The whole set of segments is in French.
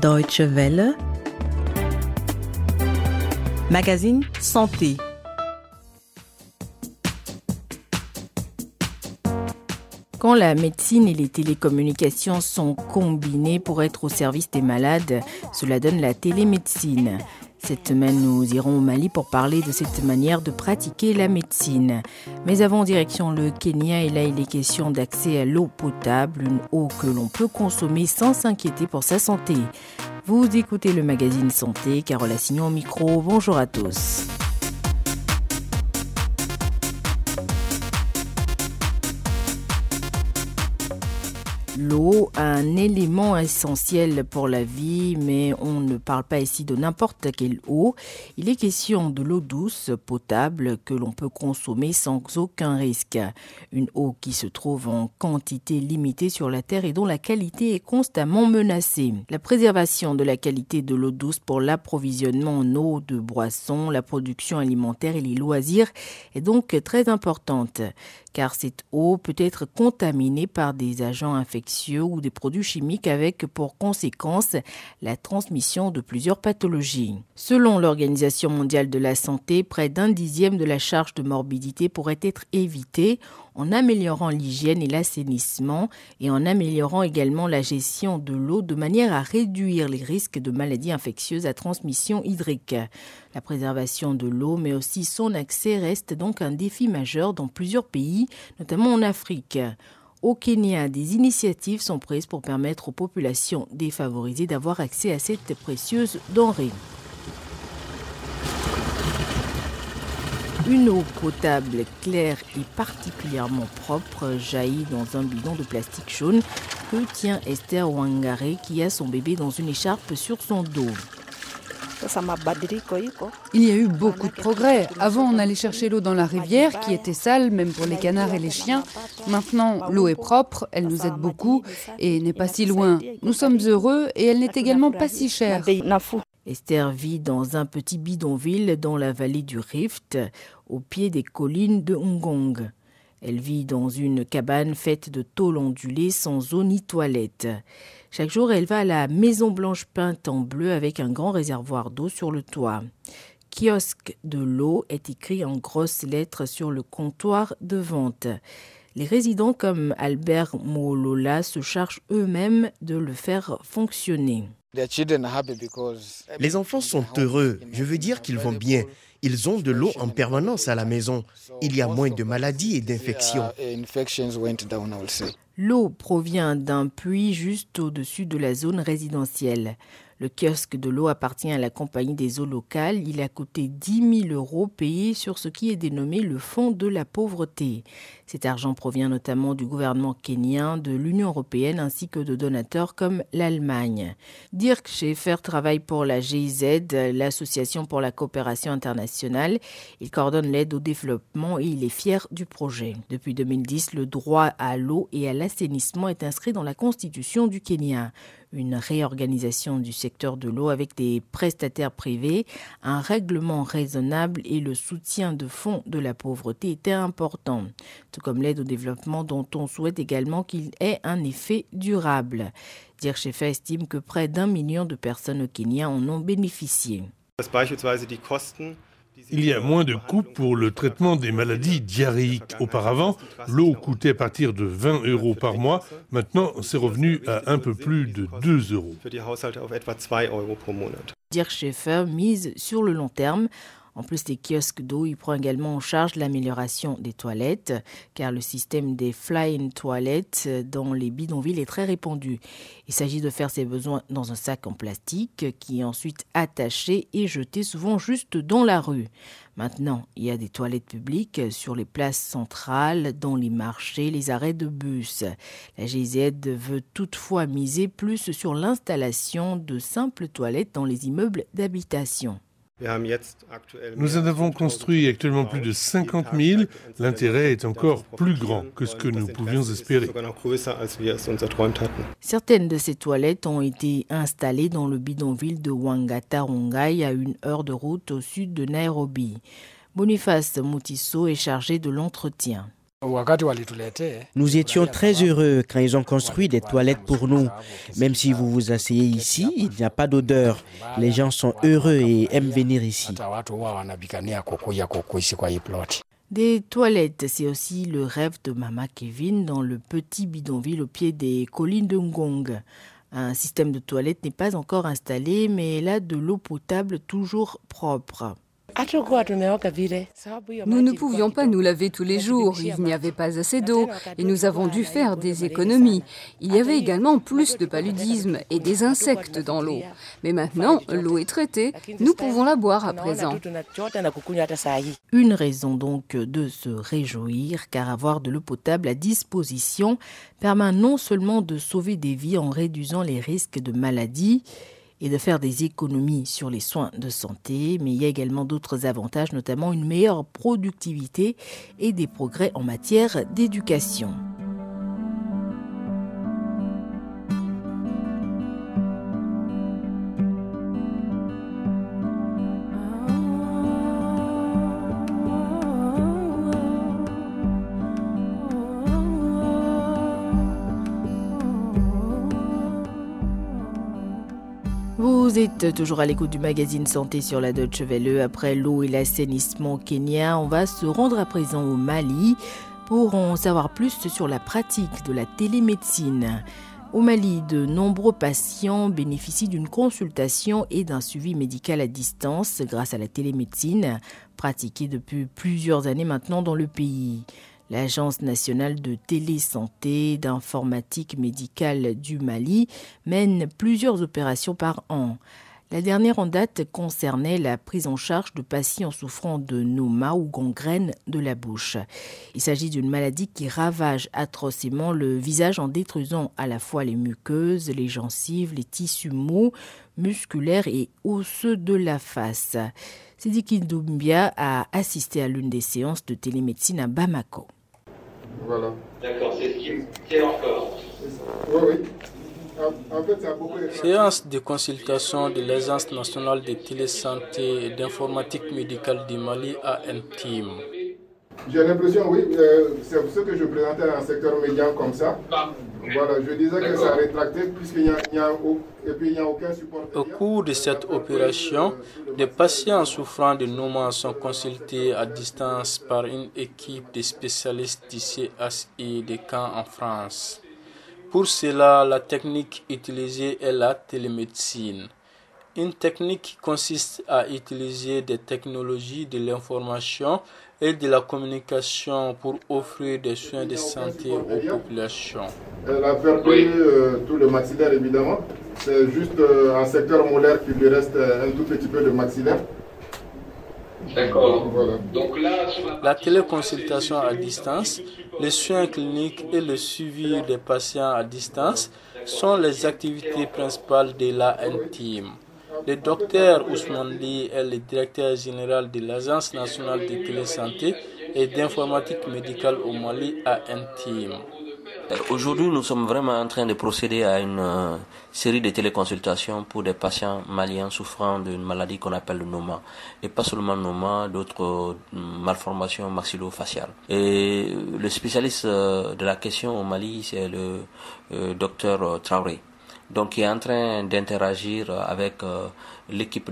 Deutsche Welle, magazine Santé. Quand la médecine et les télécommunications sont combinées pour être au service des malades, cela donne la télémédecine. Cette semaine, nous irons au Mali pour parler de cette manière de pratiquer la médecine. Mais avant, direction le Kenya, et là, il est question d'accès à l'eau potable, une eau que l'on peut consommer sans s'inquiéter pour sa santé. Vous écoutez le magazine Santé, Carole Assignon au micro. Bonjour à tous. L'eau, un élément essentiel pour la vie, mais on ne parle pas ici de n'importe quelle eau. Il est question de l'eau douce, potable, que l'on peut consommer sans aucun risque. Une eau qui se trouve en quantité limitée sur la Terre et dont la qualité est constamment menacée. La préservation de la qualité de l'eau douce pour l'approvisionnement en eau de boissons, la production alimentaire et les loisirs est donc très importante, car cette eau peut être contaminée par des agents infectieux ou des produits chimiques avec pour conséquence la transmission de plusieurs pathologies. Selon l'Organisation mondiale de la santé, près d'un dixième de la charge de morbidité pourrait être évitée en améliorant l'hygiène et l'assainissement et en améliorant également la gestion de l'eau de manière à réduire les risques de maladies infectieuses à transmission hydrique. La préservation de l'eau, mais aussi son accès, reste donc un défi majeur dans plusieurs pays, notamment en Afrique. Au Kenya, des initiatives sont prises pour permettre aux populations défavorisées d'avoir accès à cette précieuse denrée. Une eau potable, claire et particulièrement propre jaillit dans un bidon de plastique jaune que tient Esther Wangare, qui a son bébé dans une écharpe sur son dos. Il y a eu beaucoup de progrès. Avant, on allait chercher l'eau dans la rivière, qui était sale, même pour les canards et les chiens. Maintenant, l'eau est propre, elle nous aide beaucoup et n'est pas si loin. Nous sommes heureux et elle n'est également pas si chère. Esther vit dans un petit bidonville dans la vallée du Rift, au pied des collines de Ngong. Elle vit dans une cabane faite de tôle ondulée sans eau ni toilette. Chaque jour, elle va à la Maison Blanche peinte en bleu avec un grand réservoir d'eau sur le toit. Kiosque de l'eau est écrit en grosses lettres sur le comptoir de vente. Les résidents comme Albert Molola se chargent eux-mêmes de le faire fonctionner. Les enfants sont heureux, je veux dire qu'ils vont bien. Ils ont de l'eau en permanence à la maison. Il y a moins de maladies et d'infections. L'eau provient d'un puits juste au-dessus de la zone résidentielle. Le kiosque de l'eau appartient à la compagnie des eaux locales. Il a coûté 10 000 € payés sur ce qui est dénommé le fonds de la pauvreté. Cet argent provient notamment du gouvernement kenyan, de l'Union européenne ainsi que de donateurs comme l'Allemagne. Dirk Schaeffer travaille pour la GIZ, l'Association pour la coopération internationale. Il coordonne l'aide au développement et il est fier du projet. Depuis 2010, le droit à l'eau et à l'assainissement est inscrit dans la Constitution du Kenya. Une réorganisation du secteur de l'eau avec des prestataires privés, un règlement raisonnable et le soutien de fonds de la pauvreté étaient importants, tout comme l'aide au développement dont on souhaite également qu'il ait un effet durable. Dirk Schaeffer estime que près d'1 million de personnes au Kenya en ont bénéficié. Il y a moins de coûts pour le traitement des maladies diarrhéiques. Auparavant, l'eau coûtait à partir de 20 € par mois. Maintenant, c'est revenu à un peu plus de 2 €. Dirk Schaeffer mise sur le long terme. En plus des kiosques d'eau, il prend également en charge l'amélioration des toilettes, car le système des fly-in toilettes dans les bidonvilles est très répandu. Il s'agit de faire ses besoins dans un sac en plastique qui est ensuite attaché et jeté souvent juste dans la rue. Maintenant, il y a des toilettes publiques sur les places centrales, dans les marchés, les arrêts de bus. La GIZ veut toutefois miser plus sur l'installation de simples toilettes dans les immeubles d'habitation. Nous en avons construit actuellement plus de 50 000. L'intérêt est encore plus grand que ce que nous pouvions espérer. Certaines de ces toilettes ont été installées dans le bidonville de Wangata-Rongai, à 1 heure de route au sud de Nairobi. Boniface Moutisso est chargé de l'entretien. Nous étions très heureux quand ils ont construit des toilettes pour nous. Même si vous vous asseyez ici, il n'y a pas d'odeur. Les gens sont heureux et aiment venir ici. Des toilettes, c'est aussi le rêve de Mama Kevin dans le petit bidonville au pied des collines de Ngong. Un système de toilettes n'est pas encore installé, mais elle a de l'eau potable toujours propre. Nous ne pouvions pas nous laver tous les jours, il n'y avait pas assez d'eau et nous avons dû faire des économies. Il y avait également plus de paludisme et des insectes dans l'eau. Mais maintenant, l'eau est traitée, nous pouvons la boire à présent. Une raison donc de se réjouir, car avoir de l'eau potable à disposition permet non seulement de sauver des vies en réduisant les risques de maladies, et de faire des économies sur les soins de santé, mais il y a également d'autres avantages, notamment une meilleure productivité et des progrès en matière d'éducation. Vous êtes toujours à l'écoute du magazine Santé sur la Deutsche Welle. Après l'eau et l'assainissement kényen, on va se rendre à présent au Mali pour en savoir plus sur la pratique de la télémédecine. Au Mali, de nombreux patients bénéficient d'une consultation et d'un suivi médical à distance grâce à la télémédecine, pratiquée depuis plusieurs années maintenant dans le pays. L'Agence nationale de télésanté d'informatique médicale du Mali mène plusieurs opérations par an. La dernière en date concernait la prise en charge de patients souffrant de noma ou gangrène de la bouche. Il s'agit d'une maladie qui ravage atrocement le visage en détruisant à la fois les muqueuses, les gencives, les tissus mous, musculaires et osseux de la face. Sidiki Doumbia a assisté à l'une des séances de télémédecine à Bamako. Voilà. D'accord, c'est ce qui est encore. Oui. En fait, ça a beaucoup Séance de consultation de l'Agence nationale de télésanté et d'informatique médicale du Mali ANTIM. J'ai l'impression, oui, c'est ce que je présentais à un secteur médian comme ça. Voilà, je disais que ça a rétracté puisqu'il n'y a aucun support. Au cours de cette opération, des patients souffrant de noma sont consultés à distance par une équipe de spécialistes du CHI de Caen en France. Pour cela, la technique utilisée est la télémédecine. Une technique qui consiste à utiliser des technologies de l'information et de la communication pour offrir des soins de santé aux populations. Elle a perdu tout le maxillaire, évidemment. C'est juste un secteur molaire qui lui reste un tout petit peu de maxillaire. D'accord. Voilà. Donc là, La téléconsultation à distance, les soins cliniques et le suivi des patients à distance sont les activités principales de l'ANTIM. Le docteur Ousmane Ly est le directeur général de l'Agence nationale de télésanté et d'informatique médicale au Mali ANTIM. Aujourd'hui, nous sommes vraiment en train de procéder à une série de téléconsultations pour des patients maliens souffrant d'une maladie qu'on appelle le noma. Et pas seulement noma, d'autres malformations maxillofaciales. Et le spécialiste de la question au Mali, c'est le docteur Traoré. Donc, il est en train d'interagir avec l'équipe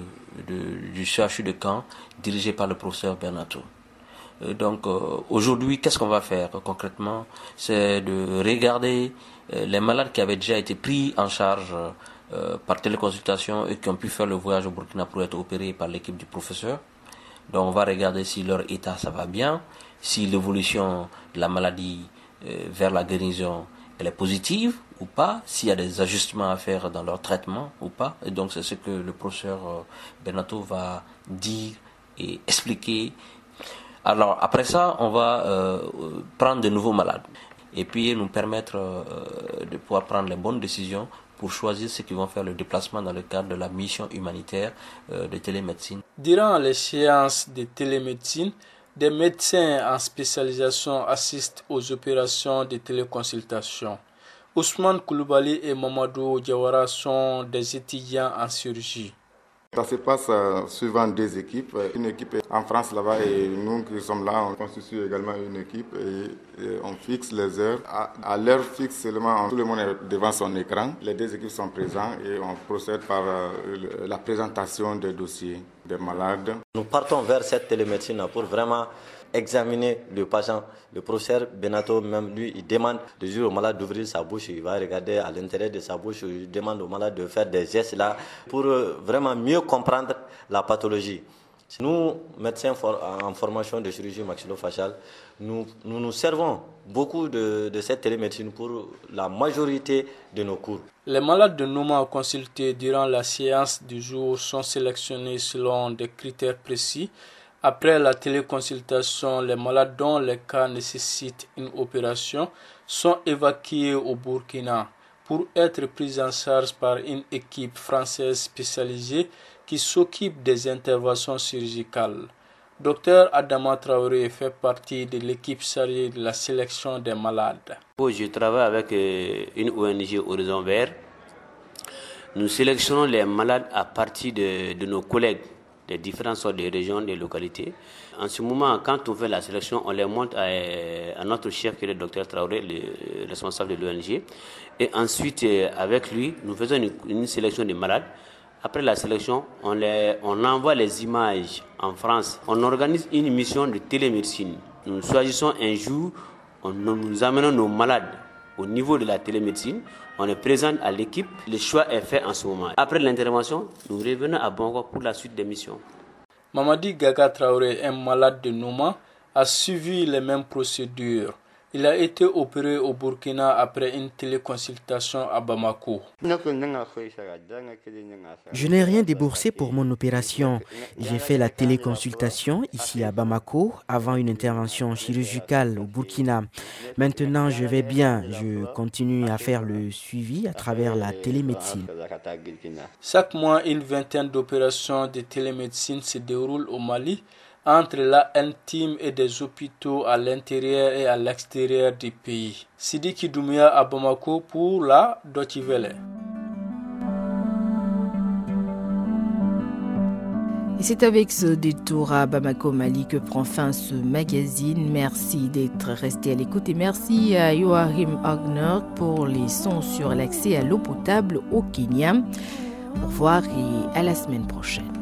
du CHU de Caen, dirigée par le professeur Bernato. Donc aujourd'hui, qu'est-ce qu'on va faire concrètement? C'est de regarder les malades qui avaient déjà été pris en charge par téléconsultation et qui ont pu faire le voyage au Burkina pour être opérés par l'équipe du professeur. Donc on va regarder si leur état ça va bien, si l'évolution de la maladie vers la guérison elle est positive ou pas, s'il y a des ajustements à faire dans leur traitement ou pas. Et donc c'est ce que le professeur Bernato va dire et expliquer. Alors après ça, on va prendre de nouveaux malades et puis nous permettre de pouvoir prendre les bonnes décisions pour choisir ceux qui vont faire le déplacement dans le cadre de la mission humanitaire de télémédecine. Durant les séances de télémédecine, des médecins en spécialisation assistent aux opérations de téléconsultation. Ousmane Koulibaly et Mamadou Diawara sont des étudiants en chirurgie. Ça se passe suivant deux équipes. Une équipe est en France là-bas et nous qui sommes là, on constitue également une équipe et on fixe les heures. À l'heure fixe seulement, tout le monde est devant son écran. Les deux équipes sont présentes et on procède par la présentation des dossiers des malades. Nous partons vers cette télémédecine pour vraiment examiner le patient. Le professeur Benato, même lui, il demande de dire au malade d'ouvrir sa bouche, il va regarder à l'intérieur de sa bouche, il demande au malade de faire des gestes là pour vraiment mieux comprendre la pathologie. Nous, médecins en formation de chirurgie maxillofaciale, nous servons beaucoup de cette télémédecine pour la majorité de nos cours. Les malades de Noma consultés durant la séance du jour sont sélectionnés selon des critères précis. Après la téléconsultation, les malades dont les cas nécessitent une opération sont évacués au Burkina pour être pris en charge par une équipe française spécialisée qui s'occupe des interventions chirurgicales. Dr Adama Traoré fait partie de l'équipe chargée de la sélection des malades. Je travaille avec une ONG Horizon Vert. Nous sélectionnons les malades à partir de nos collègues des différentes sortes de régions, des localités. En ce moment, quand on fait la sélection, on les montre à notre chef qui est le docteur Traoré, le responsable de l'ONG. Et ensuite, avec lui, nous faisons une sélection des malades. Après la sélection, on envoie les images en France. On organise une mission de télémédecine. Nous choisissons un jour, nous amenons nos malades au niveau de la télémédecine. On est présent à l'équipe. Le choix est fait en ce moment. Après l'intervention, nous revenons à Bangkok pour la suite des missions. Mamadi Gaga Traoré, un malade de Noma, a suivi les mêmes procédures. Il a été opéré au Burkina après une téléconsultation à Bamako. Je n'ai rien déboursé pour mon opération. J'ai fait la téléconsultation ici à Bamako avant une intervention chirurgicale au Burkina. Maintenant, je vais bien. Je continue à faire le suivi à travers la télémédecine. Chaque mois, une vingtaine d'opérations de télémédecine se déroulent au Mali, entre la intime et des hôpitaux à l'intérieur et à l'extérieur du pays. Sidiki Doumbia à Bamako pour la Deutsche Welle. Et c'est avec ce détour à Bamako, Mali, que prend fin ce magazine. Merci d'être resté à l'écoute et merci à Joachim Ogner pour les sons sur l'accès à l'eau potable au Kenya. Au revoir et à la semaine prochaine.